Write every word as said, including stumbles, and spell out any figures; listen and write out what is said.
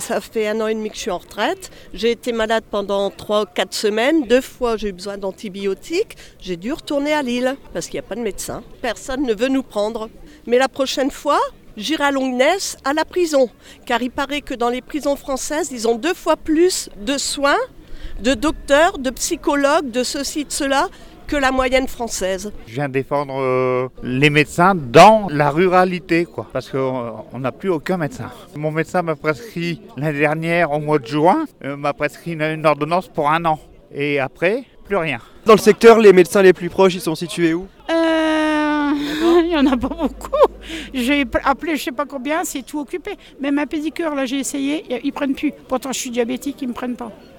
Ça fait un an et demi que je suis en retraite. J'ai été malade pendant trois ou quatre semaines. Deux fois, j'ai eu besoin d'antibiotiques. J'ai dû retourner à Lille parce qu'il n'y a pas de médecin. Personne ne veut nous prendre. Mais la prochaine fois, j'irai à Longnes, à la prison. Car il paraît que dans les prisons françaises, ils ont deux fois plus de soins, de docteurs, de psychologues, de ceci, de cela, que la moyenne française. Je viens défendre euh, les médecins dans la ruralité, quoi, parce qu'on n'a plus aucun médecin. Mon médecin m'a prescrit l'année dernière, au mois de juin, euh, m'a prescrit une, une ordonnance pour un an. Et après, plus rien. Dans le secteur, les médecins les plus proches, ils sont situés où ? Euh, il n'y en a pas beaucoup. J'ai appelé je sais pas combien, c'est tout occupé. Même un pédicure, là j'ai essayé, ils ne prennent plus. Pourtant je suis diabétique, ils ne me prennent pas.